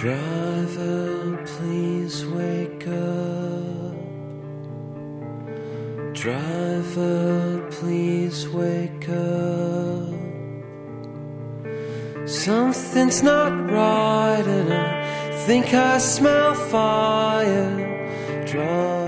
Driver, please wake up. Driver, please wake up. Something's not right and I think I smell fire. Driver,